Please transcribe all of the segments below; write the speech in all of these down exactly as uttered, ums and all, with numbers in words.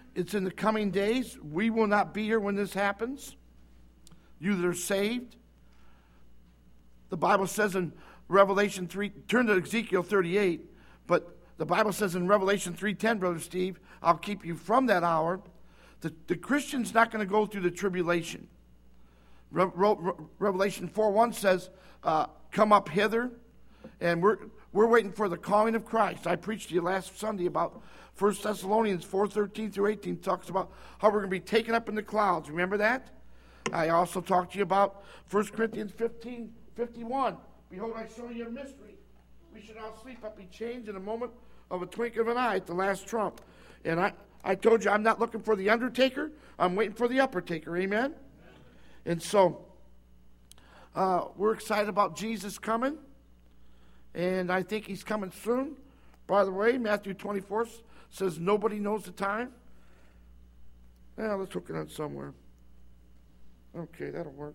It's in the coming days. We will not be here when this happens. You that are saved. The Bible says in Revelation three, turn to Ezekiel thirty-eight, but the Bible says in Revelation three ten, Brother Steve, I'll keep you from that hour. The, the Christian's not going to go through the tribulation. Re, Re, Revelation four one says, uh, come up hither, and we're we're waiting for the calling of Christ. I preached to you last Sunday about First Thessalonians four thirteen through eighteen, talks about how we're going to be taken up in the clouds. Remember that? I also talked to you about First Corinthians fifteen fifty-one. Behold, I show you a mystery. We should all sleep, but be changed in a moment of a twinkling of an eye at the last trump. And I, I told you I'm not looking for the undertaker. I'm waiting for the upper taker. Amen? Amen. And so uh, we're excited about Jesus coming. And I think he's coming soon. By the way, Matthew twenty-four says nobody knows the time. Well, let's hook it on somewhere. Okay, that'll work.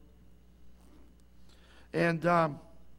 And um,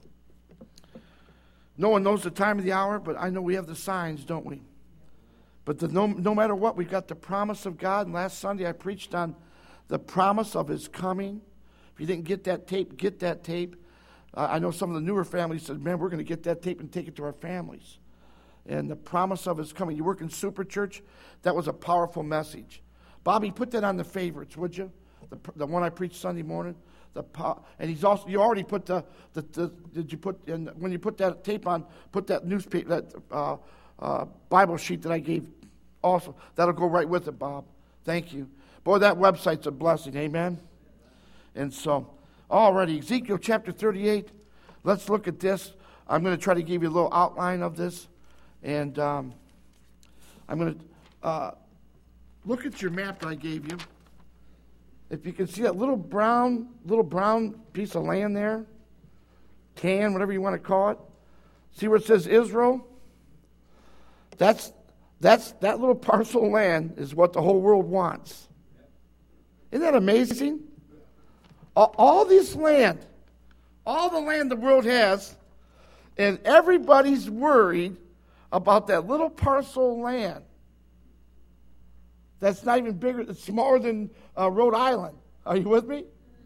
no one knows the time of the hour, but I know we have the signs, don't we? But the, no, no matter what, we've got the promise of God. And last Sunday I preached on the promise of his coming. If you didn't get that tape, get that tape. Uh, I know some of the newer families said, man, we're going to get that tape and take it to our families. And the promise of his coming. You work in Super Church, that was a powerful message. Bobby, put that on the favorites, would you? The, the one I preached Sunday morning. The and he's also, you already put the, the, the did you put, and when you put that tape on, put that newspaper, that uh, uh, Bible sheet that I gave also. That'll go right with it, Bob. Thank you. Boy, that website's a blessing, amen? And so, already, Ezekiel chapter thirty-eight, let's look at this. I'm going to try to give you a little outline of this. And um, I'm going to uh, look at your map that I gave you. If you can see that little brown, little brown piece of land there, tan, whatever you want to call it. See where it says Israel? That's that's that little parcel of land is what the whole world wants. Isn't that amazing? All, all this land, all the land the world has, and everybody's worried about that little parcel of land. That's not even bigger, it's smaller than uh, Rhode Island. Are you with me?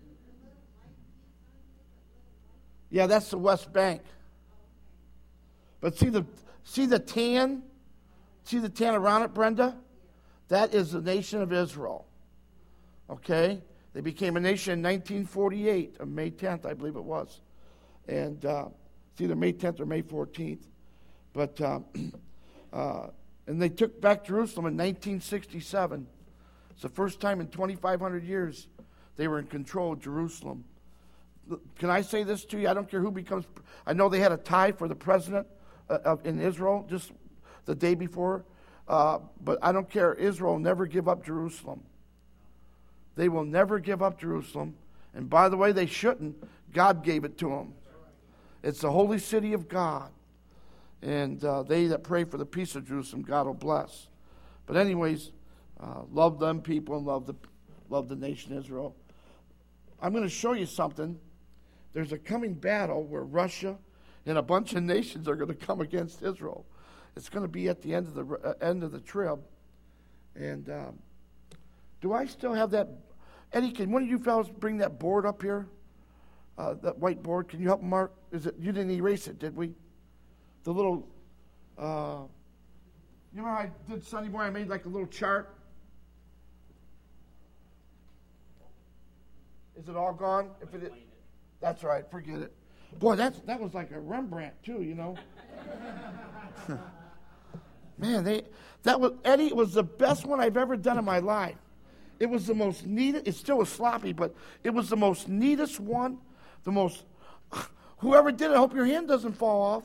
Yeah, that's the West Bank. But see the see the tan? See the tan around it, Brenda? That is the nation of Israel. Okay? They became a nation in nineteen forty-eight, on May tenth, I believe it was. And uh, it's either May tenth or May fourteenth. But uh, uh, and they took back Jerusalem in nineteen sixty-seven. It's the first time in twenty-five hundred years they were in control of Jerusalem. Can I say this to you? I don't care who becomes. I know they had a tie for the president uh, of, in Israel just the day before, uh, but I don't care. Israel will never give up Jerusalem. They will never give up Jerusalem. And by the way, they shouldn't. God gave it to them. It's the holy city of God. And uh, they that pray for the peace of Jerusalem, God will bless. But anyways, uh, love them people and love the love the nation Israel. I'm going to show you something. There's a coming battle where Russia and a bunch of nations are going to come against Israel. It's going to be at the end of the uh, end of the trib. And um, do I still have that? Eddie, can one of you fellows bring that board up here? Uh, that white board. Can you help Mark? Is it? You didn't erase it, did we? The little, uh, you know how I did Sunday morning? I made like a little chart. Is it all gone? If it is, that's right. Forget it. Boy, that's that was like a Rembrandt too, you know. Man, they that was Eddie. It was the best one I've ever done in my life. It was the most neatest. It still was sloppy, but it was the most neatest one. The most. Whoever did it, I hope your hand doesn't fall off.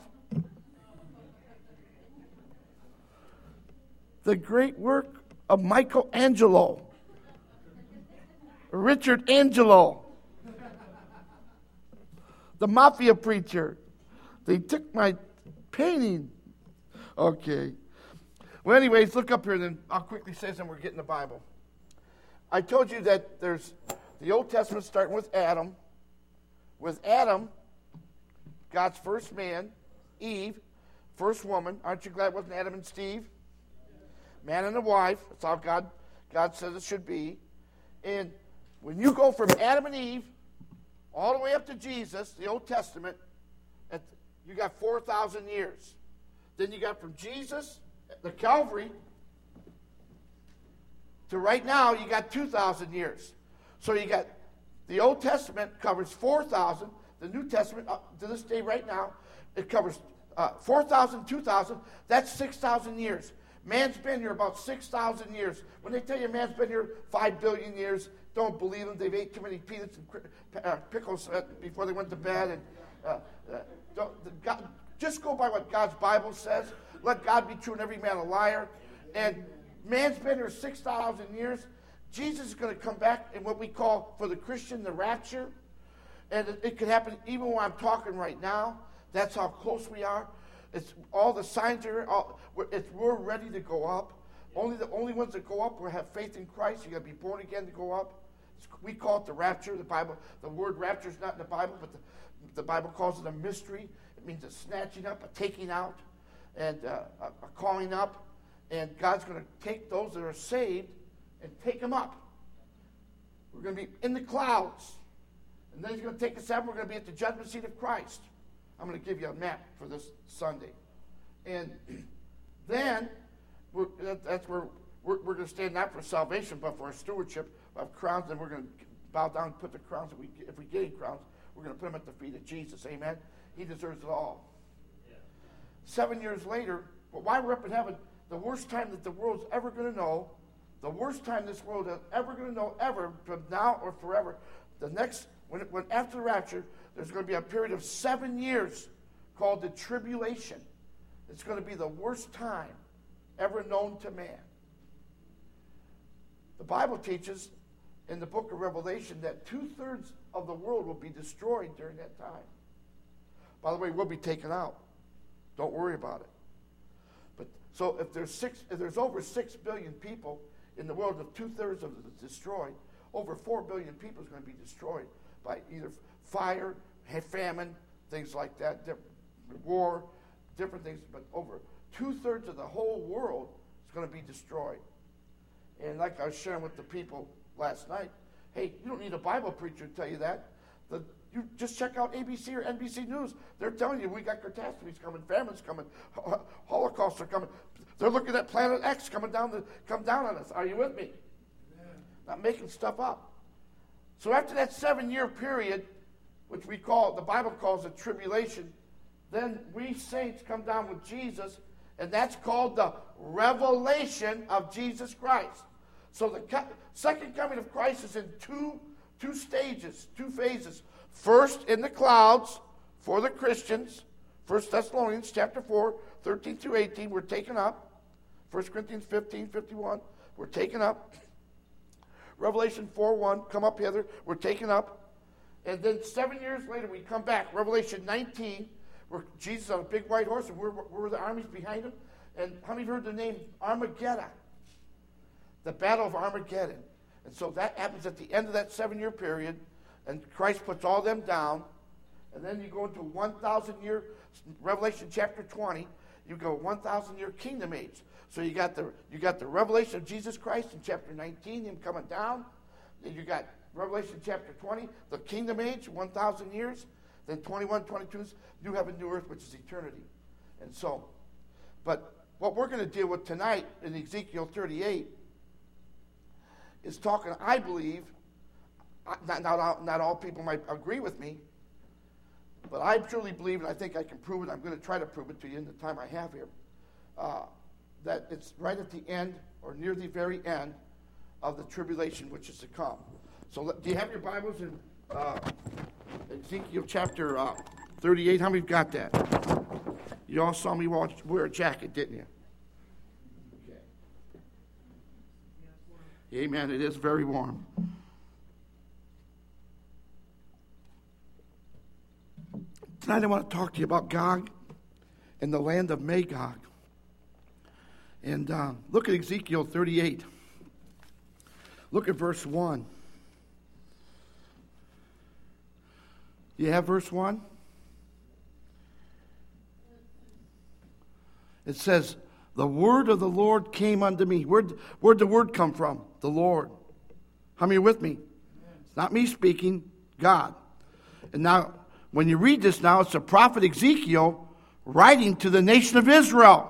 The great work of Michelangelo. Richard Angelo. The mafia preacher. They took my painting. Okay. Well, anyways, look up here, then I'll quickly say something. We're getting the Bible. I told you that there's the Old Testament starting with Adam. With Adam, God's first man, Eve, first woman. Aren't you glad it wasn't Adam and Steve? Man and a wife. That's how God God says it should be. And when you go from Adam and Eve all the way up to Jesus, the Old Testament, at, you got four thousand years. Then you got from Jesus, the Calvary, to right now, you got two thousand years. So you got the Old Testament covers four thousand. The New Testament, up to this day right now, it covers uh, four thousand, two thousand. That's six thousand years. Man's been here about six thousand years. When they tell you man's been here five billion years, don't believe them. They've ate too many peanuts and uh, pickles uh, before they went to bed. And uh, uh, don't, the God, just go by what God's Bible says. Let God be true and every man a liar. And man's been here six thousand years. Jesus is going to come back in what we call, for the Christian, the rapture. And it, it could happen even while I'm talking right now. That's how close we are. It's all the signs are. All, we're, it's, we're ready to go up. Only the only ones that go up will have faith in Christ. You got to be born again to go up. It's, we call it the rapture. The Bible, the word rapture is not in the Bible, but the, the Bible calls it a mystery. It means a snatching up, a taking out, and uh, a, a calling up. And God's going to take those that are saved and take them up. We're going to be in the clouds. And then he's going to take us up. We're going to be at the judgment seat of Christ. I'm going to give you a map for this Sunday. And then we're, that, that's where we're, we're going to stand not for salvation, but for our stewardship of crowns. And we're going to bow down and put the crowns. If we, if we gain crowns, we're going to put them at the feet of Jesus. Amen? He deserves it all. Yeah. Seven years later, but while we're up in heaven, the worst time that the world's ever going to know, the worst time this world is ever going to know, ever, from now or forever, the next, when, when after the rapture, there's going to be a period of seven years called the tribulation. It's going to be the worst time ever known to man. The Bible teaches in the book of Revelation that two-thirds of the world will be destroyed during that time. By the way, we'll be taken out. Don't worry about it. But so if there's six, if there's over six billion people in the world, if two-thirds of it is destroyed, over four billion people is going to be destroyed by either fire, famine, things like that, war, different things. But over two-thirds of the whole world is going to be destroyed. And like I was sharing with the people last night, hey, you don't need a Bible preacher to tell you that. The, you just check out A B C or N B C News. They're telling you we got catastrophes coming, famines coming, holocausts are coming. They're looking at Planet X coming down to come down on us. Are you with me? Amen. Not making stuff up. So after that seven-year period, which we call, the Bible calls it tribulation, then we saints come down with Jesus, and that's called the revelation of Jesus Christ. So the co- second coming of Christ is in two, two stages, two phases. First, in the clouds for the Christians. First Thessalonians chapter four, thirteen through eighteen, we're taken up. First Corinthians fifteen, fifty-one, we're taken up. Revelation four one, come up hither, we're taken up. And then seven years later, we come back. Revelation nineteen, where Jesus on a big white horse, and we're, we're the armies behind him. And how many of you heard the name Armageddon? The Battle of Armageddon. And so that happens at the end of that seven-year period, and Christ puts all them down. And then you go into one thousand year, Revelation chapter twenty, you go one thousand year kingdom age. So you got the you got the revelation of Jesus Christ in chapter nineteen, him coming down. Then you got Revelation chapter twenty, the kingdom age, one thousand years. Then twenty-one, twenty-two is new heaven, new earth, which is eternity. And so, but what we're going to deal with tonight in Ezekiel thirty-eight is talking, I believe, not, not, all, not all people might agree with me, but I truly believe, and I think I can prove it, I'm going to try to prove it to you in the time I have here, uh, that it's right at the end, or near the very end, of the tribulation which is to come. So let, do you have your Bibles in uh, Ezekiel chapter uh, thirty-eight? How many have got that? You all saw me wear a jacket, didn't you? Okay. Amen. It is very warm. Tonight I want to talk to you about Gog and the land of Magog. And uh, look at Ezekiel thirty-eight. Look at verse one. You have verse one? It says, The word of the Lord came unto me. Where'd, where'd the word come from? The Lord. How many are with me? It's not me speaking, God. And now, when you read this now, it's the prophet Ezekiel writing to the nation of Israel.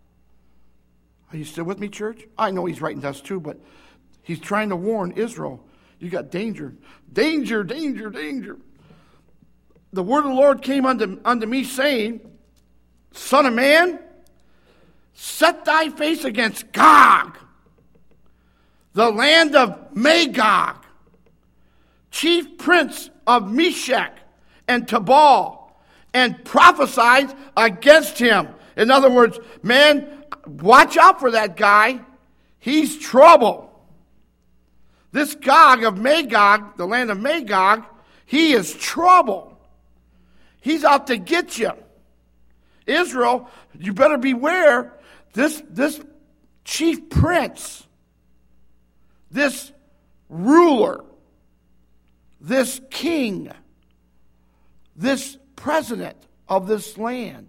Are you still with me, church? I know he's writing to us too, but he's trying to warn Israel. You got danger. Danger, danger, danger. The word of the Lord came unto, unto me, saying, Son of man, set thy face against Gog, the land of Magog, chief prince of Meshech and Tubal, and prophesied against him. In other words, man, watch out for that guy. He's trouble. This Gog of Magog, the land of Magog, he is trouble. He's out to get you. Israel, you better beware. This, this chief prince, this ruler, this king, this president of this land,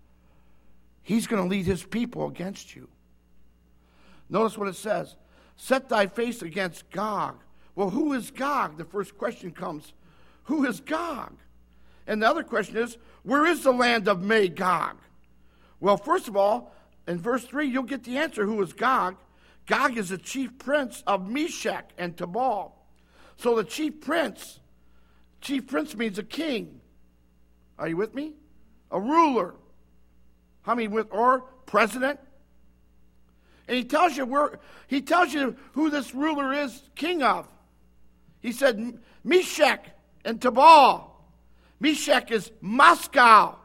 he's going to lead his people against you. Notice what it says. Set thy face against Gog. Well, who is Gog? The first question comes, who is Gog? And the other question is, where is the land of Magog? Well, first of all, in verse three, you'll get the answer, who is Gog. Gog is the chief prince of Meshech and Tubal. So the chief prince, chief prince means a king. Are you with me? A ruler. How many with, or president? And he tells you where, he tells you who this ruler is king of. He said Meshech and Tubal. Meshech is Moscow.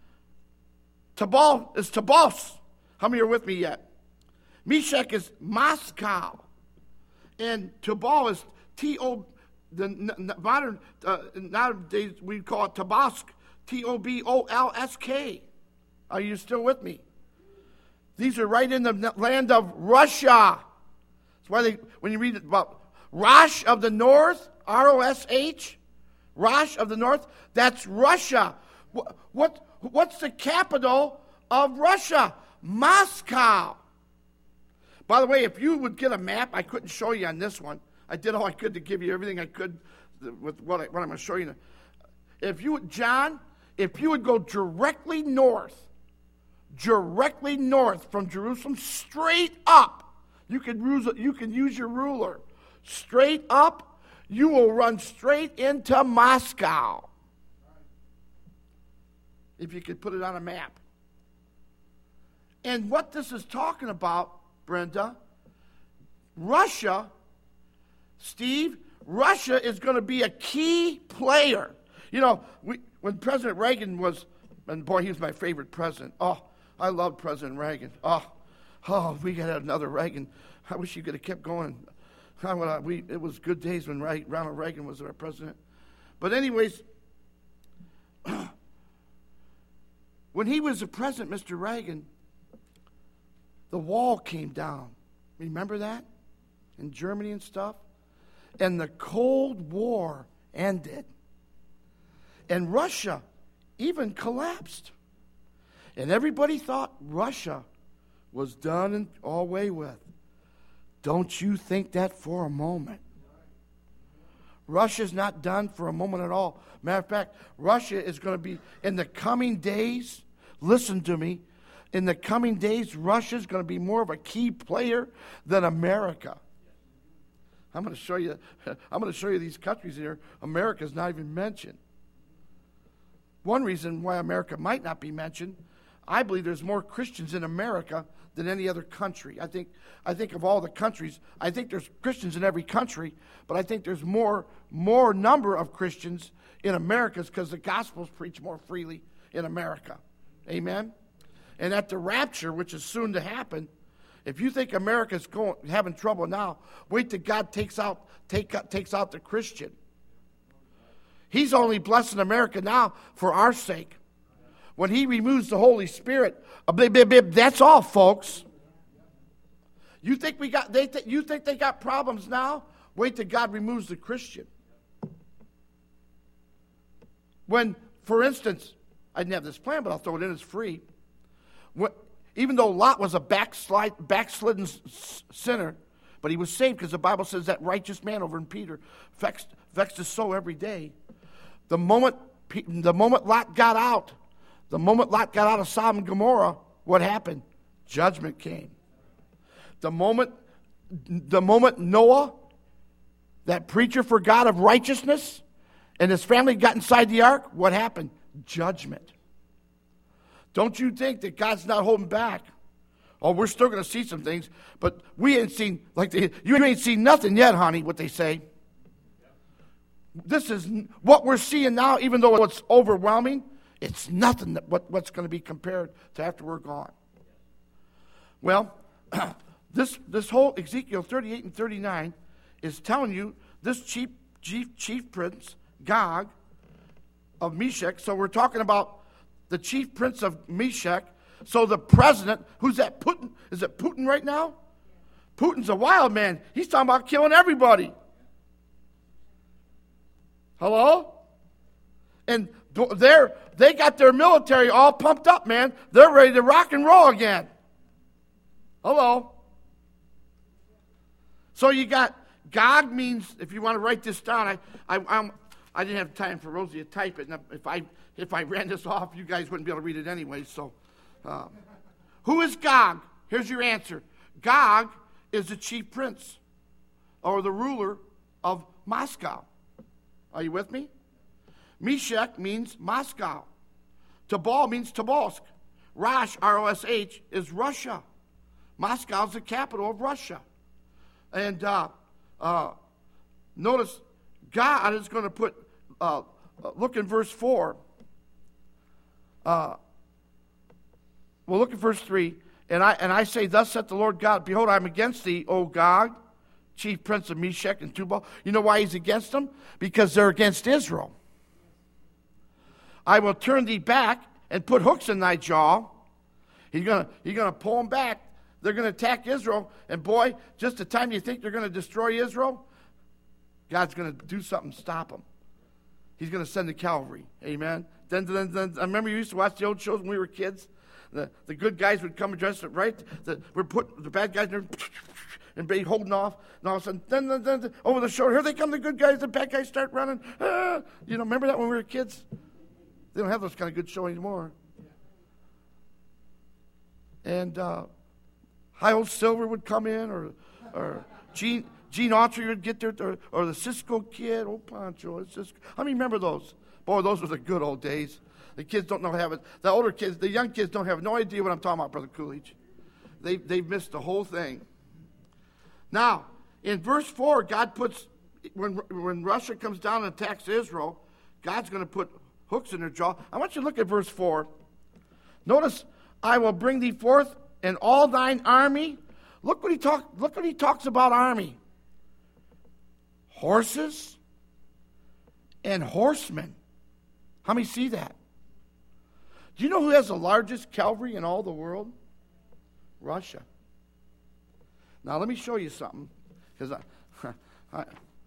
Tubal is Tabos. How many are with me yet? Meshech is Moscow. And Tubal is T O, the modern, uh, nowadays we call it Tobolsk, T O B O L S K. Are you still with me? These are right in the land of Russia. That's why they, when you read about Rosh of the North, R O S H, Rosh of the North, that's Russia. What, what, what's the capital of Russia? Moscow. By the way, if you would get a map, I couldn't show you on this one. I did all I could to give you everything I could with what, I, what I'm going to show you. If you would, John, if you would go directly north, directly north from Jerusalem, straight up, you can use, you can use your ruler. Straight up, you will run straight into Moscow. If you could put it on a map. And what this is talking about, Brenda, Russia, Steve, Russia is going to be a key player. You know, we, when President Reagan was, and boy, he was my favorite president. Oh, I love President Reagan. Oh, oh, we got another Reagan. I wish you could have kept going. I, I, we, it was good days when Re- Ronald Reagan was our president. But anyways, when he was the president, Mister Reagan, the wall came down. Remember that? In Germany and stuff? And the Cold War ended. And Russia even collapsed. And everybody thought Russia was done and all way with. Don't you think that for a moment. Russia's not done for a moment at all. Matter of fact, Russia is going to be, in the coming days, listen to me, in the coming days, Russia's going to be more of a key player than America. I'm going to show you, I'm going to show you these countries here. America's not even mentioned. One reason why America might not be mentioned, I believe there's more Christians in America than any other country. I think I think of all the countries, I think there's Christians in every country, but I think there's more more number of Christians in America because the gospel's preached more freely in America. Amen? And at the rapture, which is soon to happen, if you think America's going having trouble now, wait till God takes out take, takes out the Christian. He's only blessing America now for our sake. When he removes the Holy Spirit, that's all, folks. You think we got? They th- you think they got problems now? Wait till God removes the Christian. When, for instance, I didn't have this plan, but I'll throw it in. It's free. When, Even though Lot was a backslide, backslidden s- sinner, but he was saved because the Bible says that righteous man over in Peter vexed, vexed his soul every day. The moment, the moment Lot got out, the moment Lot got out of Sodom and Gomorrah, what happened? Judgment came. The moment, the moment Noah, that preacher for God of righteousness, and his family got inside the ark, what happened? Judgment. Don't you think that God's not holding back? Oh, we're still going to see some things, but we ain't seen, like they, you ain't seen nothing yet, honey, what they say. This is what we're seeing now, even though it's overwhelming, it's nothing that what, what's going to be compared to after we're gone. Well, this this whole Ezekiel thirty-eight and thirty-nine is telling you this chief, chief, chief prince, Gog, of Meshech. So we're talking about the chief prince of Meshech. So the president, who's that, Putin? Is it Putin right now? Putin's a wild man. He's talking about killing everybody. Hello? And they're, they got their military all pumped up, man. They're ready to rock and roll again. Hello? So you got, Gog means, if you want to write this down, I I I'm, I didn't have time for Rosie to type it. And if I if I ran this off, you guys wouldn't be able to read it anyway. So, uh, who is Gog? Here's your answer. Gog is the chief prince or the ruler of Moscow. Are you with me? Meshech means Moscow. Tubal means Tobolsk. Rosh, R O S H, is Russia. Moscow is the capital of Russia. And uh, uh, notice God is going to put, uh, look in verse four. Uh, well, look at verse three. And I and I say, thus saith the Lord God, behold, I am against thee, O Gog, chief prince of Meshech and Tubal. You know why he's against them? Because they're against Israel. I will turn thee back and put hooks in thy jaw. He's going to he's going to pull them back. They're going to attack Israel. And boy, just the time you think they're going to destroy Israel, God's going to do something to stop them. He's going to send the cavalry. Amen. Then, then, then I remember you used to watch the old shows when we were kids. The, the good guys would come and dress it right. The, we're putting the bad guys there and be holding off. And all of a sudden, then, then, then, over the shoulder, here they come, the good guys. The bad guys start running. Ah! You know, remember that when we were kids? They don't have those kind of good shows anymore. And uh, High Old Silver would come in, or or Gene Gene Autry would get there, or, or the Cisco Kid, old Pancho. It's just, I mean, remember those? Boy, those were the good old days. The kids don't know how to have it. The older kids, the young kids don't have no idea what I'm talking about, Brother Coolidge. They, they've missed the whole thing. Now, in verse four, God puts, when, when Russia comes down and attacks Israel, God's going to put hooks in their jaw. I want you to look at verse four. Notice, I will bring thee forth in all thine army. Look what he talk, look what he talks about army. Horses and horsemen. How many see that? Do you know who has the largest cavalry in all the world? Russia. Now let me show you something, because I, I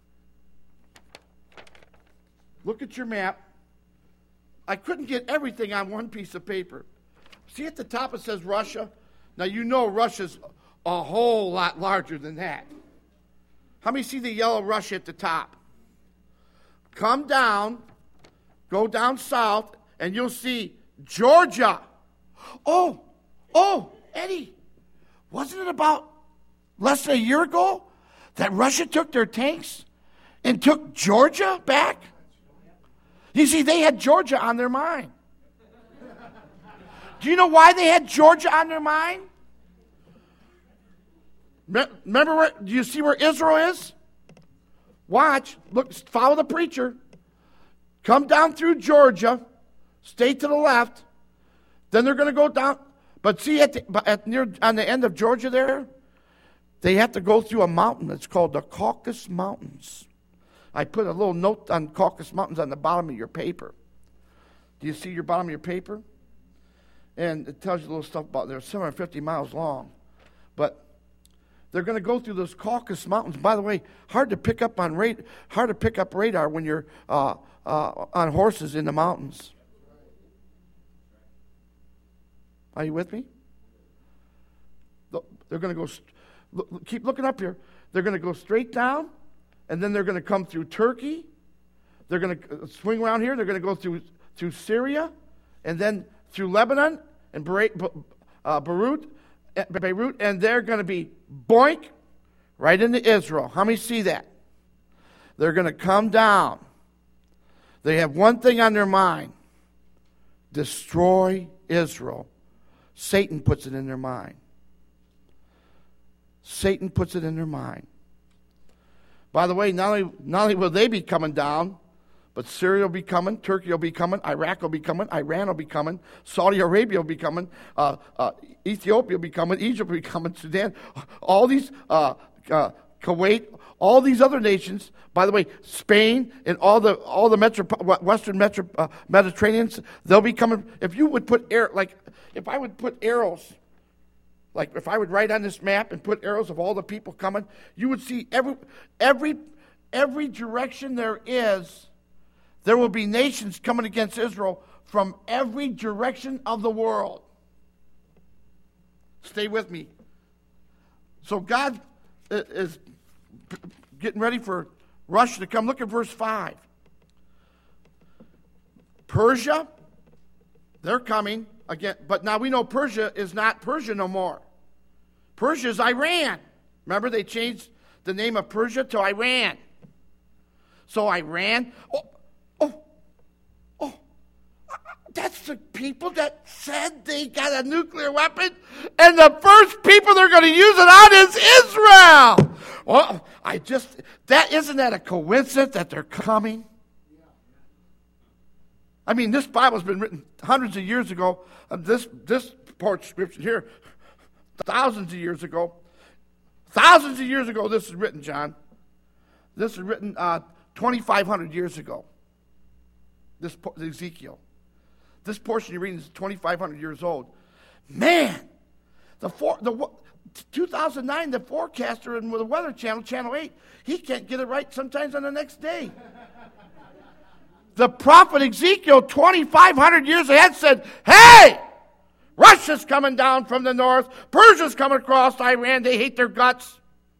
look at your map. I couldn't get everything on one piece of paper. See at the top it says Russia. Now you know Russia's a whole lot larger than that. How many see the yellow Russia at the top? Come down, go down south, and you'll see Georgia. Oh, oh, Eddie, wasn't it about less than a year ago that Russia took their tanks and took Georgia back? You see, they had Georgia on their mind. Do you know why they had Georgia on their mind? Remember, where, do you see where Israel is? Watch, look, follow the preacher. Come down through Georgia, stay to the left. Then they're going to go down. But see, at, the, at near on the end of Georgia there, they have to go through a mountain. It's called the Caucasus Mountains. I put a little note on Caucasus Mountains on the bottom of your paper. Do you see your bottom of your paper? And it tells you a little stuff about it. They're seven hundred fifty miles long. But they're going to go through those Caucasus Mountains. By the way, hard to pick up on radar, hard to pick up radar when you're uh, uh, on horses in the mountains. Are you with me? They're going to go, look, keep looking up here. They're going to go straight down, and then they're going to come through Turkey. They're going to swing around here. They're going to go through, through Syria, and then through Lebanon and Beirut, uh, Beirut, Beirut, and they're going to be boink right into Israel. How many see that? They're going to come down. They have one thing on their mind: destroy Israel. Satan puts it in their mind. Satan puts it in their mind. By the way, not only, not only will they be coming down, but Syria will be coming, Turkey will be coming, Iraq will be coming, Iran will be coming, Saudi Arabia will be coming, uh, uh, Ethiopia will be coming, Egypt will be coming, Sudan, all these, uh, uh, Kuwait, all these other nations. By the way, Spain and all the all the metro, Western metro, uh, Mediterraneans, they'll be coming. If you would put air, like if I would put arrows, like if I would write on this map and put arrows of all the people coming, you would see every every every direction there is. There will be nations coming against Israel from every direction of the world. Stay with me. So God is getting ready for Russia to come. Look at verse five. Persia, they're coming again. But now we know Persia is not Persia no more. Persia is Iran. Remember, they changed the name of Persia to Iran. So Iran, oh, oh, oh, that's the people that said they got a nuclear weapon, and the first people they're going to use it on is Israel. Well, I just, that isn't that a coincidence that they're coming? I mean, this Bible's been written hundreds of years ago. Uh, this this part of Scripture here, thousands of years ago. Thousands of years ago, this is written, John. This is written uh, twenty-five hundred years ago. This Ezekiel. This portion you're reading is twenty-five hundred years old. Man, the four, the two thousand nine, the forecaster and the Weather Channel, Channel eight, he can't get it right sometimes on the next day. The prophet Ezekiel, twenty-five hundred years ahead, said, hey, Russia's coming down from the north. Persia's coming across Iran. They hate their guts.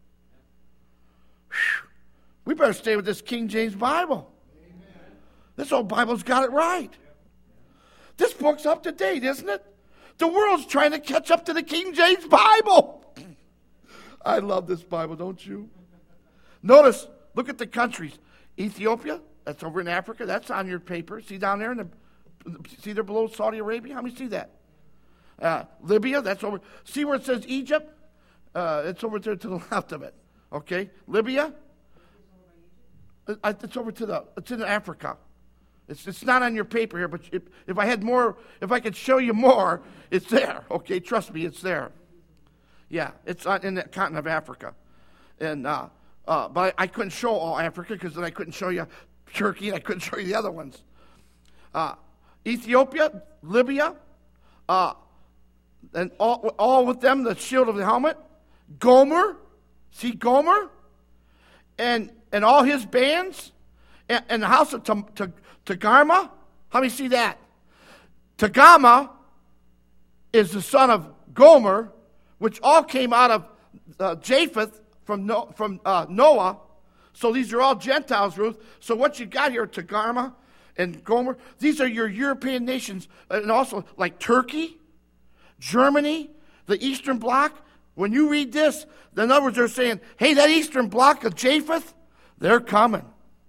Whew. We better stay with this King James Bible. Amen. This old Bible's got it right. This book's up to date, isn't it? The world's trying to catch up to the King James Bible. I love this Bible, don't you? Notice, look at the countries. Ethiopia, that's over in Africa. That's on your paper. See down there? In the, see there below Saudi Arabia? How many see that? Uh, Libya, that's over. See where it says Egypt? Uh, it's over there to the left of it. Okay? Libya? Uh, it's over to the, it's in Africa. It's, it's not on your paper here, but if, if I had more, if I could show you more, it's there. Okay? Trust me, it's there. Yeah, it's on, in the continent of Africa. And, uh, uh, but I, I couldn't show all Africa because then I couldn't show you Turkey and I couldn't show you the other ones. Uh, Ethiopia, Libya, uh, and all, all with them, the shield of the helmet. Gomer, see Gomer? And and all his bands. And, and the house of Togarmah. How many see that? Togarmah is the son of Gomer, which all came out of uh, Japheth from, no, from uh, Noah. So these are all Gentiles, Ruth. So what you got here, Togarmah and Gomer, these are your European nations. And also like Turkey, Germany, the Eastern Bloc. When you read this, in other words, they're saying, hey, that Eastern Bloc of Japheth, they're coming.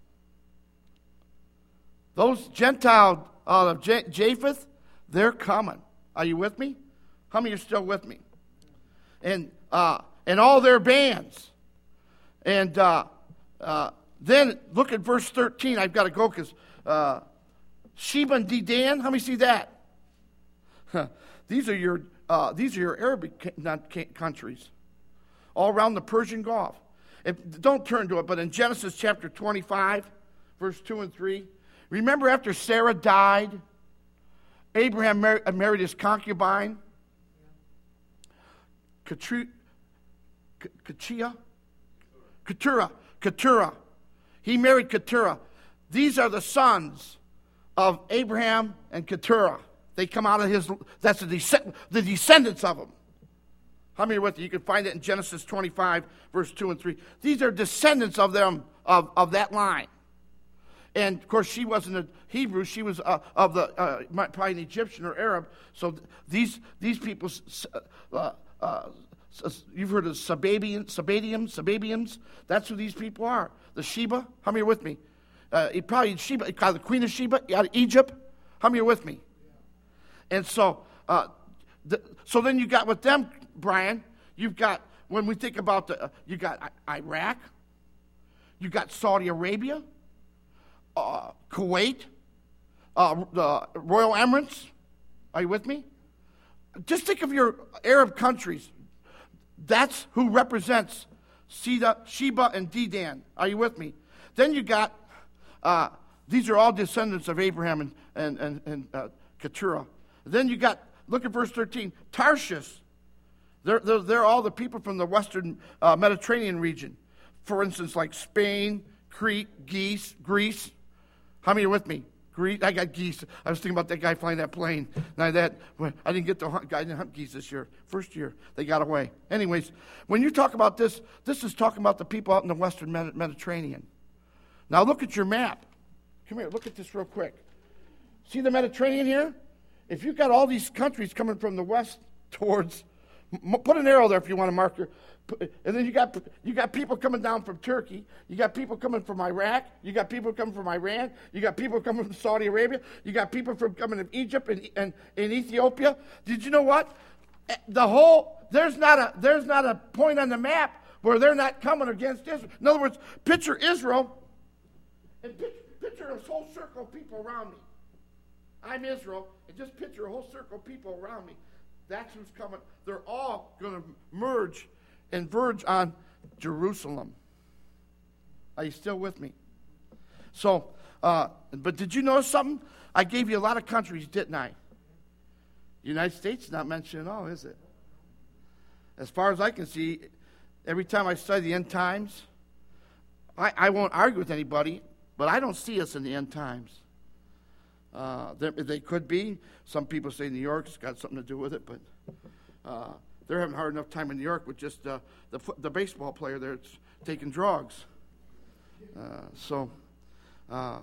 Those Gentile uh, of J- Japheth, they're coming. Are you with me? How many are still with me? And uh, and all their bands. And uh, uh, then look at verse thirteen. I've got to go because uh, Sheba and Dedan. How many see that? These are your uh, these are your Arabic not countries, all around the Persian Gulf. If, don't turn to it, but in Genesis chapter twenty-five, verse two and three, remember after Sarah died, Abraham mar- married his concubine, Keturah, Keturah, Keturah. He married Keturah. These are the sons of Abraham and Keturah. They come out of his, that's the, descend, the descendants of him. How many are with you? You can find it in Genesis twenty-five, verse two and three. These are descendants of them, of, of that line. And, of course, she wasn't a Hebrew. She was uh, of the, uh, probably an Egyptian or Arab. So th- these these people, uh, uh, you've heard of Sababians, Sabadians, Sababians. That's who these people are. The Sheba. How many are with me? Uh, probably Sheba, the Queen of Sheba out of Egypt. How many are with me? And so, uh, the, so then you got with them, Brian. You've got, when we think about the, uh, you got Iraq. You got Saudi Arabia. Uh, Kuwait, uh, the Royal Emirates. Are you with me? Just think of your Arab countries. That's who represents Sheba, Sheba and Dedan. Are you with me? Then you got, uh, these are all descendants of Abraham and, and, and, and uh, Keturah. Then you got, look at verse thirteen, Tarshish. They're, they're, they're all the people from the western uh, Mediterranean region. For instance, like Spain, Crete, Greece, Greece. How many are with me? Greece. I got geese. I was thinking about that guy flying that plane. Now that I didn't get to hunt. I didn't hunt geese this year. First year they got away. Anyways, when you talk about this, this is talking about the people out in the Western Mediterranean. Now look at your map. Come here. Look at this real quick. See the Mediterranean here? If you've got all these countries coming from the west towards, put an arrow there if you want to mark your. And then you got you got people coming down from Turkey. You got people coming from Iraq. You got people coming from Iran. You got people coming from Saudi Arabia. You got people from coming from Egypt and, and, and Ethiopia. Did you know what? The whole there's not a there's not a point on the map where they're not coming against Israel. In other words, picture Israel and picture, picture this whole circle of people around me. I'm Israel, and just picture a whole circle of people around me. That's who's coming. They're all going to merge and verge on Jerusalem. Are you still with me? So, uh, but did you notice something? I gave you a lot of countries, didn't I? The United States is not mentioned at all, is it? As far as I can see, every time I study the end times, I, I won't argue with anybody, but I don't see us in the end times. Uh, they, they could be. Some people say New York's got something to do with it, but uh, they're having a hard enough time in New York with just uh, the the baseball player there that's taking drugs. Uh, so, uh,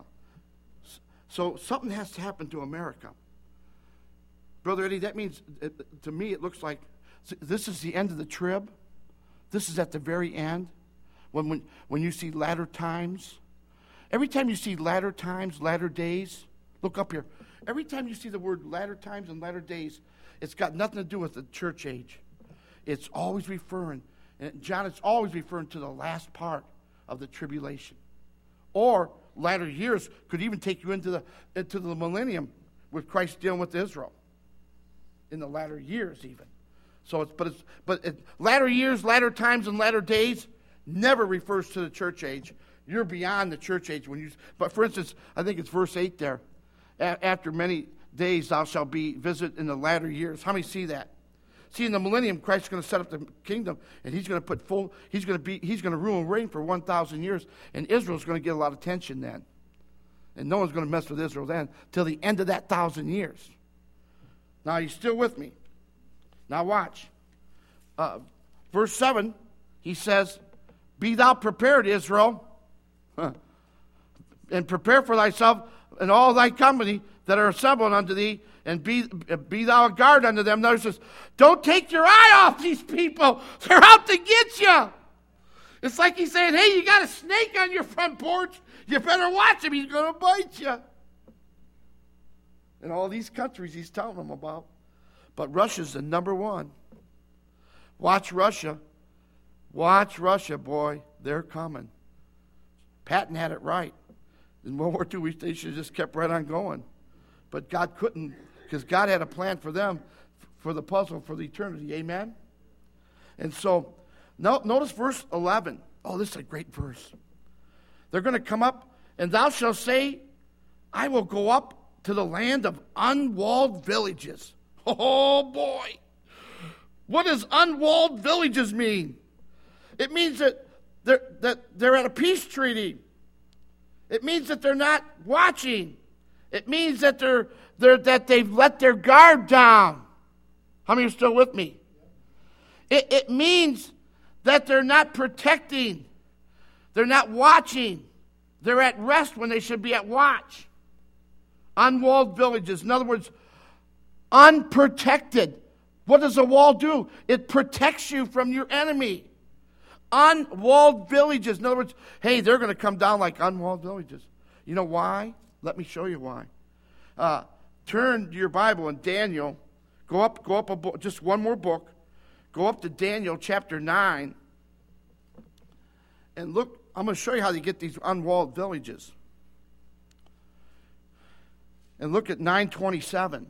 so something has to happen to America, Brother Eddie. That means, it, to me, it looks like this is the end of the trib. This is at the very end, when when when you see latter times. Every time you see latter times, latter days. Look up here. Every time you see the word latter times and latter days, it's got nothing to do with the church age. It's always referring, and John, it's always referring to the last part of the tribulation. Or latter years could even take you into the into the millennium with Christ dealing with Israel. In the latter years even. So it's but it's but it, latter years, latter times, and latter days never refers to the church age. You're beyond the church age when you but for instance, I think it's verse eight there. After many days thou shalt be visit in the latter years. How many see that? See, in the millennium, Christ's going to set up the kingdom, and he's going to put full. He's going to be. He's going to rule and reign for one thousand years, and Israel's going to get a lot of attention then, and no one's going to mess with Israel then till the end of that thousand years. Now, are you still with me? Now, watch. Uh, verse seven. He says, "Be thou prepared, Israel, huh, and prepare for thyself." And all thy company that are assembled unto thee, and be be thou a guard unto them. Notice this, don't take your eye off these people. They're out to get you. It's like he's saying, hey, you got a snake on your front porch. You better watch him. He's going to bite you. And all these countries he's telling them about. But Russia's the number one. Watch Russia. Watch Russia, boy. They're coming. Patton had it right. In World War Two, we, they should have just kept right on going. But God couldn't, because God had a plan for them, for the puzzle, for the eternity. Amen? And so, no, notice verse eleven. Oh, this is a great verse. They're going to come up, and thou shalt say, I will go up to the land of unwalled villages. Oh, boy. What does unwalled villages mean? It means that they're, that they're at a peace treaty. It means that they're not watching. It means that they're, they're that they've let their guard down. How many are still with me? It, it means that they're not protecting. They're not watching. They're at rest when they should be at watch. Unwalled villages. In other words, unprotected. What does a wall do? It protects you from your enemy. Unwalled villages. In other words, hey, they're going to come down like unwalled villages. You know why? Let me show you why. Uh, turn to your Bible in Daniel. Go up, go up a book, just one more book. Go up to Daniel chapter nine. And look, I'm going to show you how they get these unwalled villages. And look at nine twenty-seven.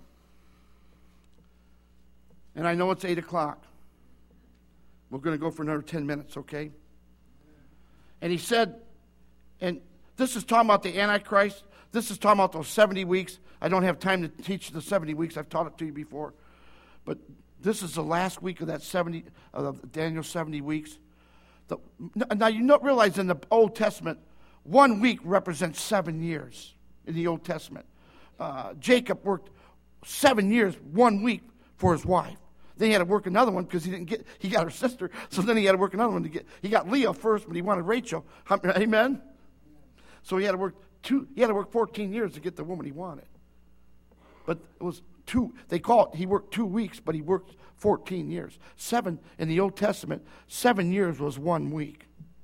And I know it's eight o'clock. We're going to go for another ten minutes, okay? And he said, and this is talking about the Antichrist. This is talking about those seventy weeks. I don't have time to teach the seventy weeks. I've taught it to you before. But this is the last week of that seventy, of Daniel's seventy weeks. The, now, you don't realize in the Old Testament, one week represents seven years in the Old Testament. Uh, Jacob worked seven years, one week for his wife. Then he had to work another one because he didn't get, he got her sister, so then he had to work another one to get, he got Leah first, but he wanted Rachel. Amen? So he had to work two, he had to work fourteen years to get the woman he wanted. But it was two, they call it, he worked two weeks, but he worked fourteen years. Seven, in the Old Testament, seven years was one week.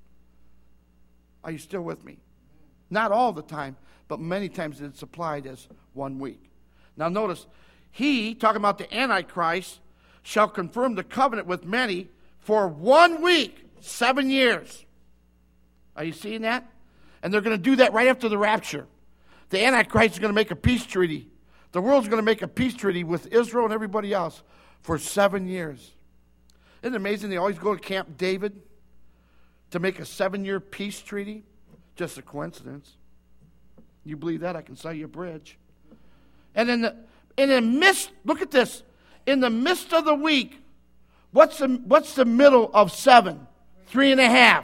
Are you still with me? Not all the time, but many times it's applied as one week. Now notice, he, talking about the Antichrist, shall confirm the covenant with many for one week, seven years. Are you seeing that? And they're going to do that right after the rapture. The Antichrist is going to make a peace treaty. The world's going to make a peace treaty with Israel and everybody else for seven years. Isn't it amazing they always go to Camp David to make a seven-year peace treaty? Just a coincidence. You believe that? I can sell you a bridge. And in the, in the midst, look at this. In the midst of the week, what's the, what's the middle of seven? Three and a half.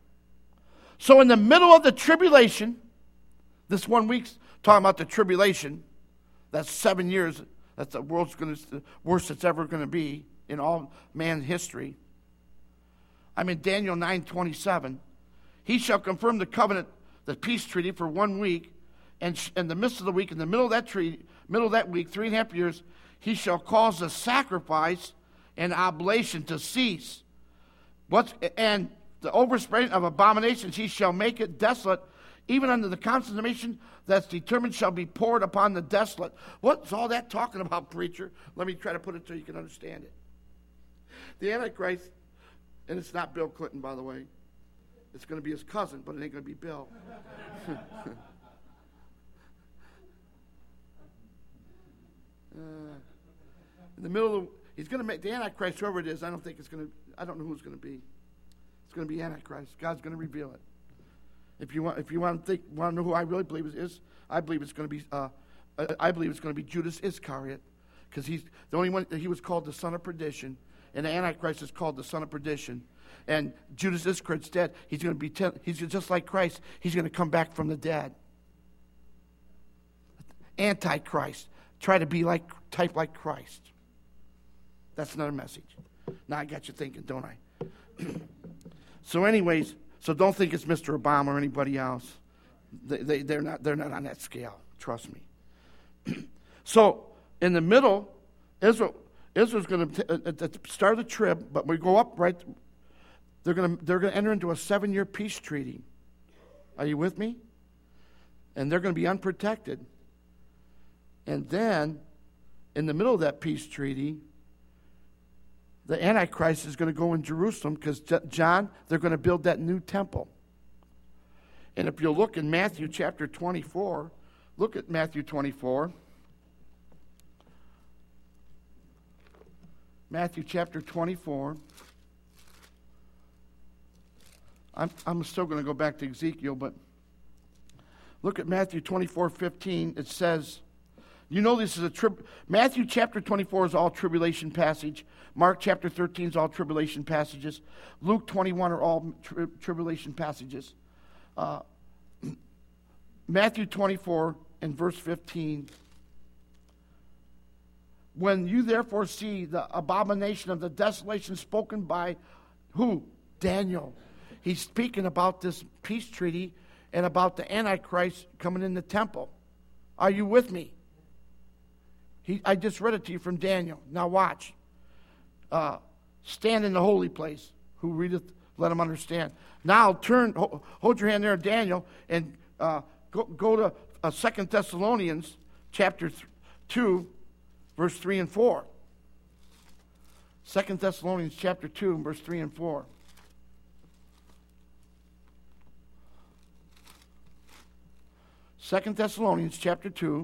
So in the middle of the tribulation, this one week's talking about the tribulation, that's seven years, that's the world's going to, the worst it's ever going to be in all man's history. I'm in Daniel nine twenty-seven. He shall confirm the covenant, the peace treaty for one week, and in the midst of the week, in the middle of that treaty, middle of that week, three and a half years, he shall cause the sacrifice and oblation to cease. What's, and the overspreading of abominations, he shall make it desolate, even under the consummation that's determined shall be poured upon the desolate. What's all that talking about, preacher? Let me try to put it so you can understand it. The Antichrist, and it's not Bill Clinton, by the way. It's going to be his cousin, but it ain't going to be Bill. uh, in the middle of, he's going to make, the Antichrist, whoever it is, I don't think it's going to, I don't know who it's going to be. It's going to be Antichrist. God's going to reveal it. If you want, if you want to think, want to know who I really believe it is, I believe it's going to be, uh, I believe it's going to be Judas Iscariot, because he's the only one. He was called the son of perdition, and the Antichrist is called the son of perdition. And Judas Iscariot's dead. He's going to be, ten, he's just like Christ. He's going to come back from the dead. Antichrist, try to be like, type like Christ. That's another message. Now I got you thinking, don't I? So, anyways. So don't think it's Mister Obama or anybody else. They, they, they're not, they're not on that scale. Trust me. So in the middle, Israel, Israel's going to, at the start of the trib, but we go up right, they're going to, they're going to enter into a seven-year peace treaty. Are you with me? And they're going to be unprotected. And then, in the middle of that peace treaty, the Antichrist is going to go in Jerusalem because, John, they're going to build that new temple. And if you'll look in Matthew chapter twenty-four, look at Matthew twenty-four. Matthew chapter twenty-four. I'm, I'm still going to go back to Ezekiel, but look at Matthew twenty-four fifteen. It says, you know this is a trib. Matthew chapter twenty-four is all tribulation passage. Mark chapter thirteen is all tribulation passages. Luke twenty-one are all tri- tribulation passages. Uh, Matthew twenty-four and verse fifteen. When you therefore see the abomination of the desolation spoken by who? Daniel. He's speaking about this peace treaty and about the Antichrist coming in the temple. Are you with me? He, I just read it to you from Daniel. Now watch. Uh, stand in the holy place. Who readeth, let him understand. Now turn, hold your hand there, Daniel, and uh, go, go to uh, Second Thessalonians chapter th- two, verse three and four. Second Thessalonians chapter two, verse three and four. Second Thessalonians chapter two,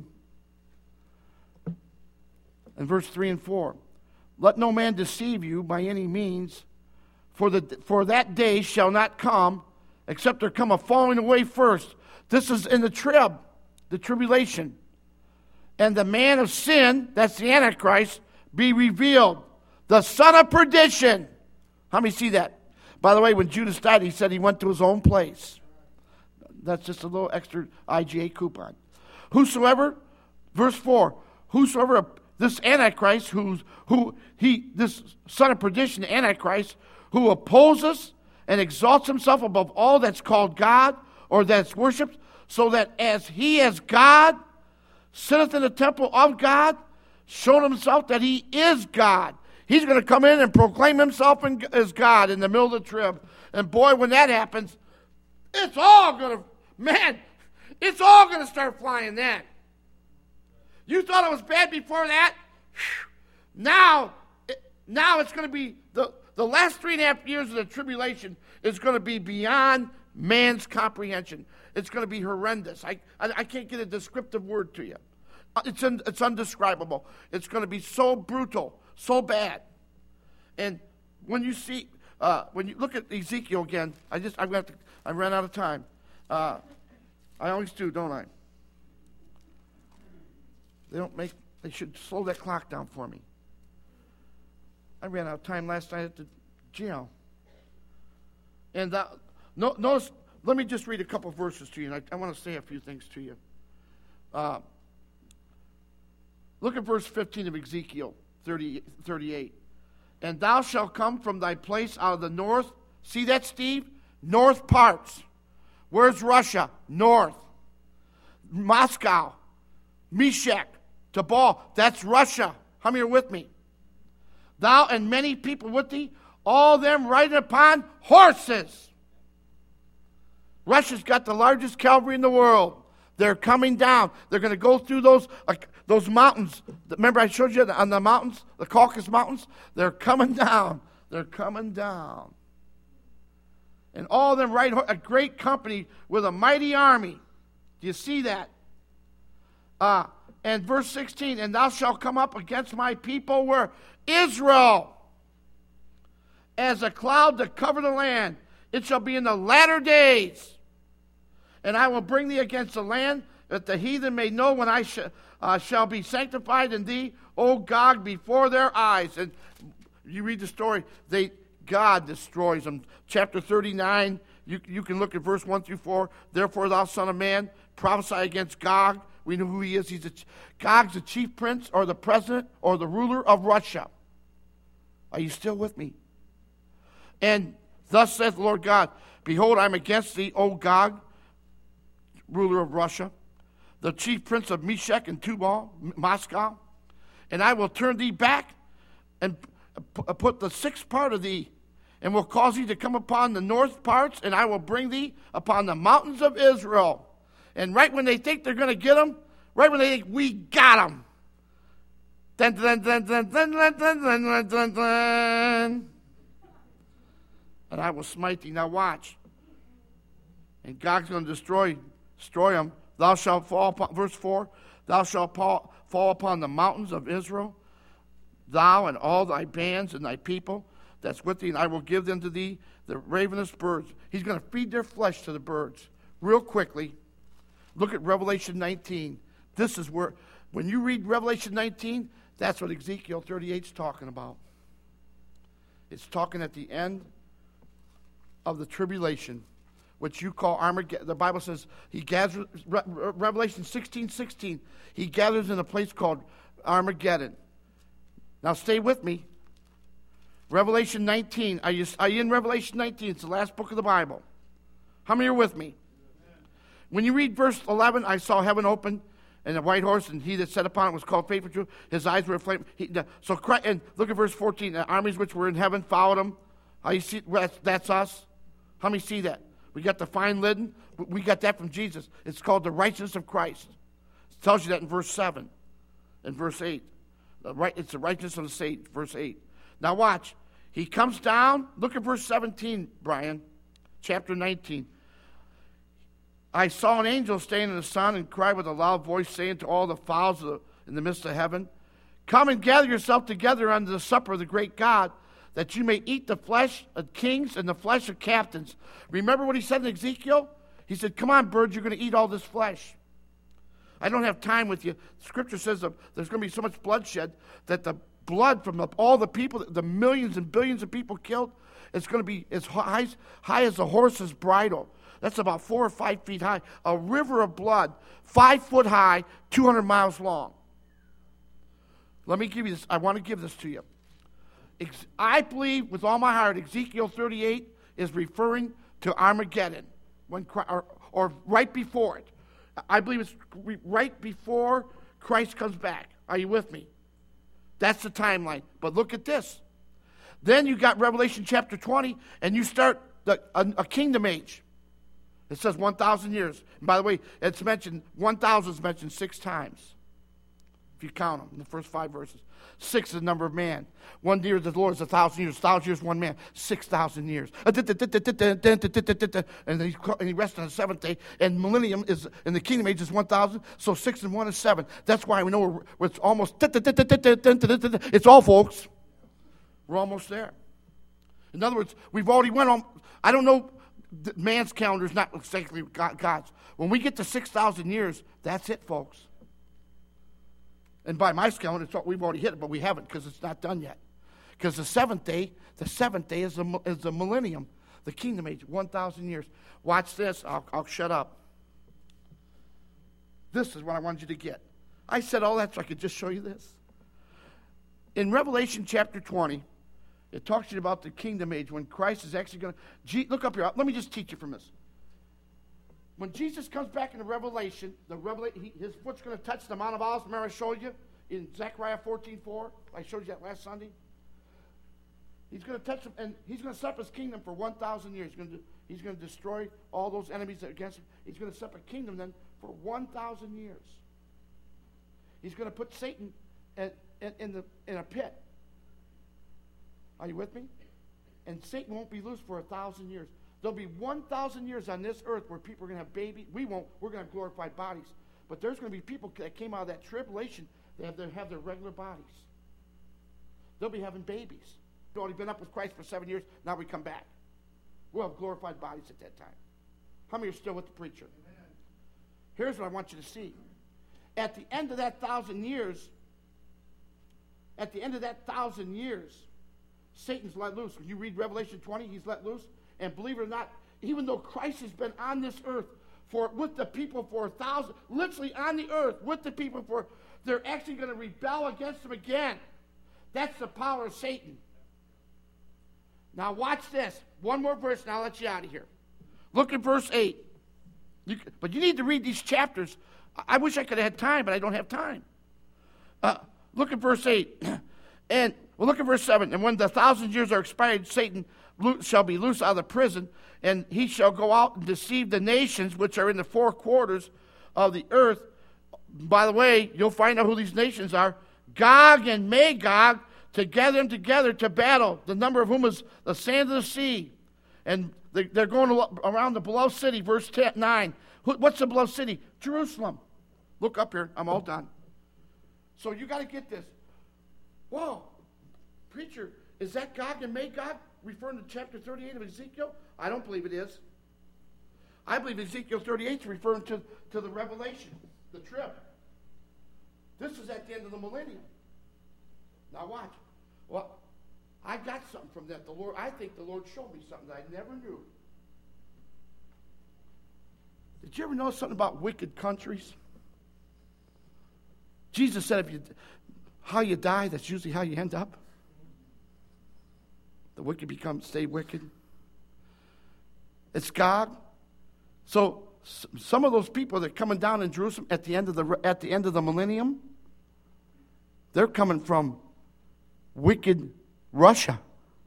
and verse three and four. Let no man deceive you by any means, for the for that day shall not come, except there come a falling away first. This is in the trib, the tribulation. And the man of sin, that's the Antichrist, be revealed, the son of perdition. How many see that? By the way, when Judas died, he said he went to his own place. That's just a little extra I G A coupon. Whosoever, verse four, whosoever, this Antichrist, who's, who he, this son of perdition, Antichrist, who opposes and exalts himself above all that's called God or that's worshipped, so that as he as God sitteth in the temple of God, showing himself that he is God. He's going to come in and proclaim himself as God in the middle of the trib. And boy, when that happens, it's all going to, man, it's all going to start flying then. You thought it was bad before that? Now, now it's going to be, the, the last three and a half years of the tribulation is going to be beyond man's comprehension. It's going to be horrendous. I, I, I can't get a descriptive word to you. It's, un, it's undescribable. It's going to be so brutal, so bad. And when you see, uh, when you look at Ezekiel again, I just, I've got to, I ran out of time. Uh, I always do, don't I? They don't make, they should slow that clock down for me. I ran out of time last night at the jail. And uh, no, notice, let me just read a couple verses to you, and I, I want to say a few things to you. Uh, look at verse fifteen of Ezekiel thirty, thirty-eight. And thou shalt come from thy place out of the north. See that, Steve? North parts. Where's Russia? North. Moscow. Meshach. Tabal. That's Russia. How many are with me? Thou and many people with thee, all them riding upon horses. Russia's got the largest cavalry in the world. They're coming down. They're going to go through those uh, those mountains. Remember I showed you on the mountains, the Caucasus Mountains? They're coming down. They're coming down. And all of them ride a great company with a mighty army. Do you see that? Uh, and verse sixteen, and thou shalt come up against my people where Israel, as a cloud to cover the land. It shall be in the latter days. And I will bring thee against the land, that the heathen may know when I sh- uh, shall be sanctified in thee, O Gog, before their eyes. And you read the story, they God destroys them. Chapter thirty-nine, you, you can look at verse one through four. Therefore, thou son of man, prophesy against Gog. We know who he is. He's a, Gog's the chief prince or the president or the ruler of Russia. Are you still with me? And thus saith the Lord God, behold, I am against thee, O Gog, ruler of Russia, the chief prince of Meshach and Tubal, Moscow, and I will turn thee back and put the sixth part of thee, and will cause thee to come upon the north parts, and I will bring thee upon the mountains of Israel. And right when they think they're going to get them, right when they think we got them, dun, dun, dun, dun, dun, dun, dun, dun, dun, dun, and I will smite thee. Now watch. And God's going to destroy, destroy them. Thou shalt fall upon, verse four, thou shalt fall, fall upon the mountains of Israel, thou and all thy bands and thy people that's with thee, and I will give them to thee, the ravenous birds. He's going to feed their flesh to the birds. Real quickly, look at Revelation nineteen. This is where, when you read Revelation nineteen, that's what Ezekiel thirty-eight is talking about. It's talking at the end of the tribulation, which you call Armageddon. The Bible says he gathers, Revelation sixteen sixteen, he gathers in a place called Armageddon. Now stay with me. Revelation nineteen. Are you, are you in Revelation nineteen? It's the last book of the Bible. How many are with me? When you read verse eleven, I saw heaven open, and a white horse, and he that sat upon it was called Faithful and True. His eyes were aflame. He, so, Christ, and look at verse fourteen. The armies which were in heaven followed him. How you see? That's, that's us. How many see that? We got the fine linen. We got that from Jesus. It's called the righteousness of Christ. It tells you that in verse seven and verse eight. The right, it's the righteousness of the saint, verse eight. Now watch. He comes down. Look at verse seventeen, Brian. Chapter nineteen. I saw an angel standing in the sun and cried with a loud voice, saying to all the fowls of the, in the midst of heaven, come and gather yourself together unto the supper of the great God, that you may eat the flesh of kings and the flesh of captains. Remember what he said in Ezekiel? He said, come on, birds, you're going to eat all this flesh. I don't have time with you. Scripture says that there's going to be so much bloodshed that the blood from the, all the people, the millions and billions of people killed, it's going to be as high, high as a horse's bridle. That's about four or five feet high. A river of blood, five foot high, two hundred miles long. Let me give you this. I want to give this to you. I believe with all my heart Ezekiel thirty-eight is referring to Armageddon, when or, or right before it. I believe it's right before Christ comes back. Are you with me? That's the timeline. But look at this. Then you got Revelation chapter twenty, and you start the, a, a kingdom age. It says one thousand years. And by the way, it's mentioned, one thousand is mentioned six times. If you count them in the first five verses. Six is the number of man. One year of the Lord is a thousand years. A thousand years, one man. Six thousand years. And he rests on the seventh day. And millennium is, in the kingdom age is one thousand. So six and one is seven. That's why we know we're, we're it's almost, it's all, folks. We're almost there. In other words, we've already went on, I don't know, man's calendar is not exactly God's. When we get to six thousand years, that's it, folks. And by my calendar, it's, we've already hit it, but we haven't because it's not done yet. Because the seventh day, the seventh day is the, is the millennium, the kingdom age, one thousand years. Watch this. I'll, I'll shut up. This is what I wanted you to get. I said all that so I could just show you this. In Revelation chapter twenty, it talks to you about the kingdom age when Christ is actually going to... Look up here. Let me just teach you from this. When Jesus comes back into Revelation, the Revela- he, his foot's going to touch the Mount of Olives. Remember I showed you in Zechariah fourteen four? I showed you that last Sunday. He's going to touch him, and he's going to set up his kingdom for one thousand years. He's going, to, he's going to destroy all those enemies against him. He's going to set up a kingdom then for one thousand years. He's going to put Satan in, in, in, the, in a pit. Are you with me? And Satan won't be loose for a thousand years. There'll be one thousand years on this earth where people are going to have babies. We won't. We're going to have glorified bodies. But there's going to be people that came out of that tribulation that have their, have their regular bodies. They'll be having babies. They've already been up with Christ for seven years. Now we come back. We'll have glorified bodies at that time. How many are still with the preacher? Amen. Here's what I want you to see. At the end of that thousand years, at the end of that thousand years, Satan's let loose. When you read Revelation twenty, he's let loose. And believe it or not, even though Christ has been on this earth for with the people for a thousand, literally on the earth with the people for, they're actually going to rebel against him again. That's the power of Satan. Now watch this. One more verse and I'll let you out of here. Look at verse eight. You, but you need to read these chapters. I wish I could have had time, but I don't have time. Uh, look at verse eight. And well, look at verse seven. And when the thousand years are expired, Satan shall be loose out of the prison, and he shall go out and deceive the nations which are in the four quarters of the earth. By the way, you'll find out who these nations are. Gog and Magog, to gather them together to battle, the number of whom is the sand of the sea. And they're going around the beloved city, verse nine. What's the beloved city? Jerusalem. Look up here. I'm all done. So you got to get this. Whoa, preacher, is that Gog and Magog referring to chapter thirty-eight of Ezekiel? I don't believe it is. I believe Ezekiel thirty-eight is referring to, to the Revelation, the trib. This is at the end of the millennium. Now watch. Well, I got something from that. The Lord, I think the Lord showed me something that I never knew. Did you ever know something about wicked countries? Jesus said, if you, how you die, that's usually how you end up. The wicked become, stay wicked. It's God. So some of those people that are coming down in Jerusalem at the end of the at the end of the millennium, they're coming from wicked Russia.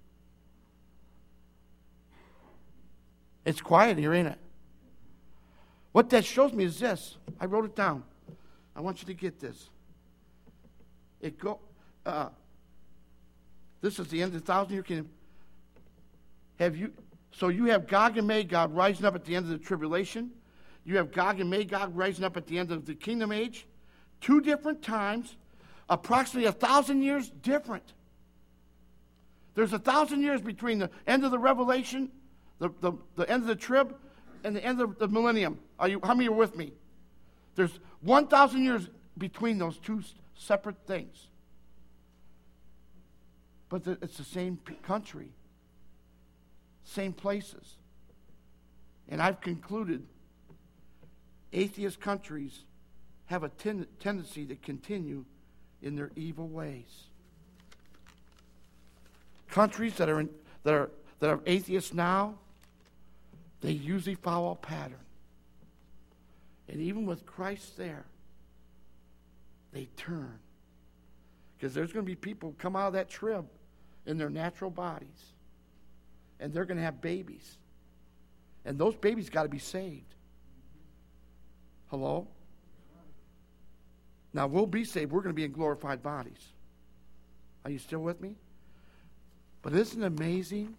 It's quiet here, ain't it? What that shows me is this. I wrote it down. I want you to get this. It go. Uh, this is the end of the thousand-year kingdom. Have you? So you have Gog and Magog rising up at the end of the tribulation. You have Gog and Magog rising up at the end of the kingdom age. Two different times, approximately a thousand years different. There's a thousand years between the end of the Revelation, the, the, the end of the trib, and the end of the millennium. Are you? How many are with me? There's one thousand years between those two separate things. But the, it's the same country, same places. And I've concluded atheist countries have a ten, tendency to continue in their evil ways. Countries that are in, that are that are atheists now, they usually follow a pattern. And even with Christ there, they turn. Because there's going to be people who come out of that trib in their natural bodies. And they're going to have babies. And those babies got to be saved. Hello? Now, we'll be saved. We're going to be in glorified bodies. Are you still with me? But isn't it amazing?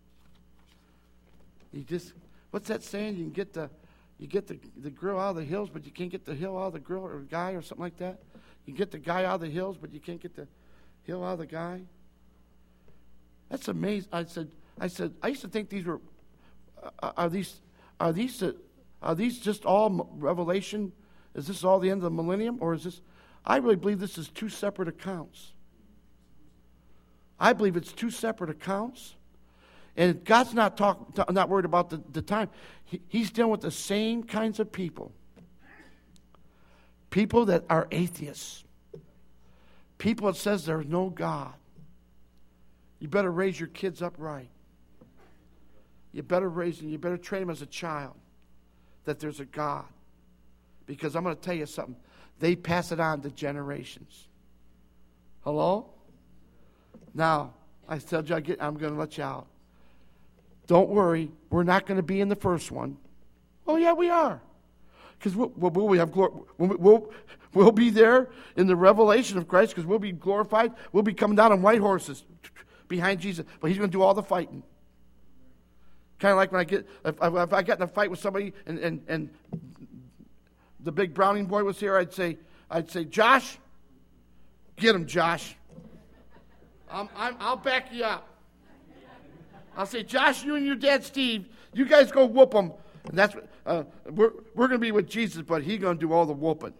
You just, what's that saying? You can get the, you get the, the girl out of the hills, but you can't get the hill out of the girl or guy or something like that. You get the guy out of the hills, but you can't get the hill out of the guy. That's amazing. I said, I said, I used to think these were, uh, are these, are these, uh, are these just all Revelation? Is this all the end of the millennium, or is this? I really believe this is two separate accounts. I believe it's two separate accounts, and God's not talk, not worried about the, the time. He, he's dealing with the same kinds of people. People that are atheists. People that says there's no God. You better raise your kids up right. You better raise them. You better train them as a child that there's a God. Because I'm going to tell you something. They pass it on to generations. Hello? Now, I told you I get, I'm going to let you out. Don't worry. We're not going to be in the first one. Oh, yeah, we are. Because we'll, we'll, we'll, have glor- we'll, we'll, we'll be there in the revelation of Christ because we'll be glorified. We'll be coming down on white horses behind Jesus. But he's going to do all the fighting. Kind of like when I get, if, if I get in a fight with somebody and, and, and the big Browning boy was here, I'd say, I'd say, Josh, get him, Josh. I'm, I'm, I'll back you up. I'll say, Josh, you and your dad, Steve, you guys go whoop him. And that's what, uh, we're we're going to be with Jesus, but he's going to do all the whooping.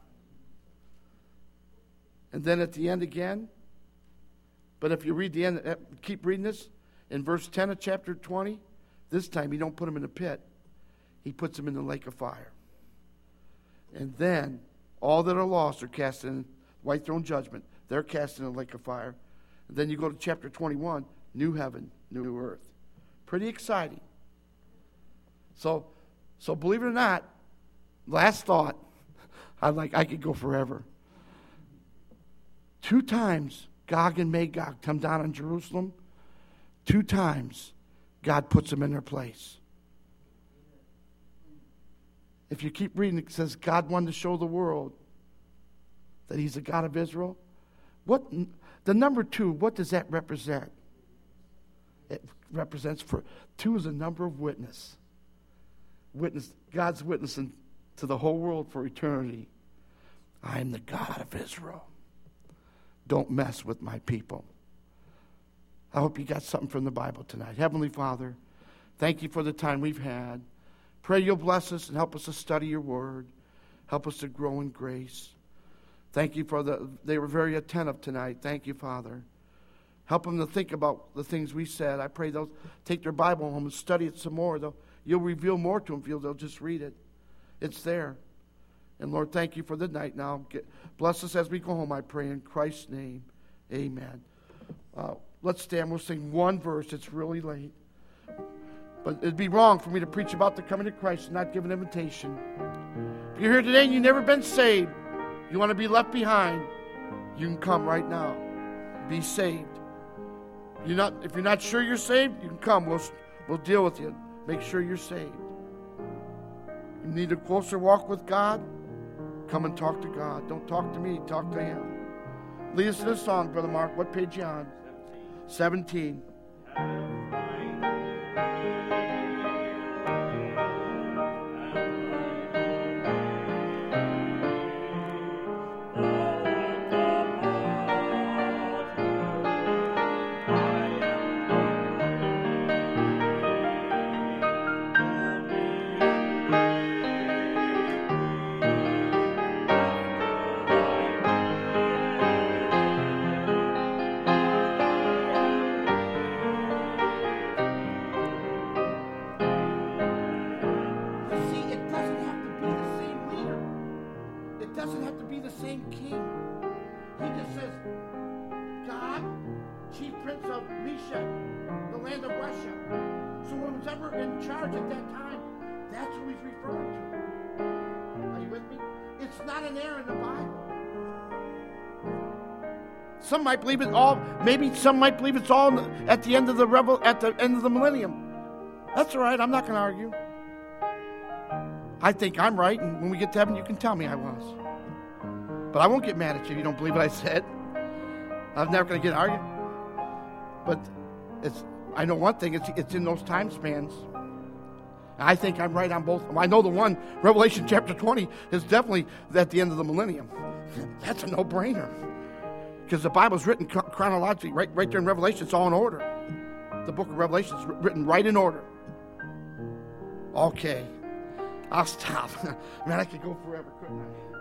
And then at the end again, but if you read the end, keep reading this, in verse ten of chapter twenty, this time he don't put him in the pit. He puts him in the lake of fire. And then all that are lost are cast in white throne judgment. They're cast in the lake of fire. And then you go to chapter twenty-one, new heaven, new earth. Pretty exciting. So, so believe it or not, last thought, I like I could go forever. Two times Gog and Magog come down on Jerusalem. Two times God puts them in their place. If you keep reading, it says God wanted to show the world that he's the God of Israel. What the number two, what does that represent? It represents for two is a number of witness. Witness, God's witnessing to the whole world for eternity. I am the God of Israel. Don't mess with my people. I hope you got something from the Bible tonight. Heavenly Father, thank you for the time we've had. Pray you'll bless us and help us to study your word. Help us to grow in grace. Thank you for the, they were very attentive tonight. Thank you, Father. Help them to think about the things we said. I pray they'll take their Bible home and study it some more. They'll, you'll reveal more to them if you'll, they'll just read it. It's there. And Lord, thank you for the night now. Get, bless us as we go home, I pray in Christ's name. Amen. Uh, let's stand. We'll sing one verse. It's really late. But it'd be wrong for me to preach about the coming of Christ and not give an invitation. If you're here today and you've never been saved, you want to be left behind, you can come right now. Be saved. You're not, if you're not sure you're saved, you can come. We'll, we'll deal with you. Make sure you're saved. You need a closer walk with God? Come and talk to God. Don't talk to me. Talk to Him. Lead us in this song, Brother Mark. What page are you on? seventeen. Some might believe it all. Maybe some might believe it's all at the end of the rebel, at the end of the millennium. That's all right. I'm not going to argue. I think I'm right, and when we get to heaven, you can tell me I was. But I won't get mad at you if you don't believe what I said. I'm never going to get argued. But it's. I know one thing. It's it's in those time spans. I think I'm right on both. I know the one, Revelation chapter twenty, is definitely at the end of the millennium. That's a no-brainer. Because the Bible's written chronologically, right, right there in Revelation, it's all in order. The book of Revelation is written right in order. Okay. I'll stop. Man, I could go forever, couldn't I?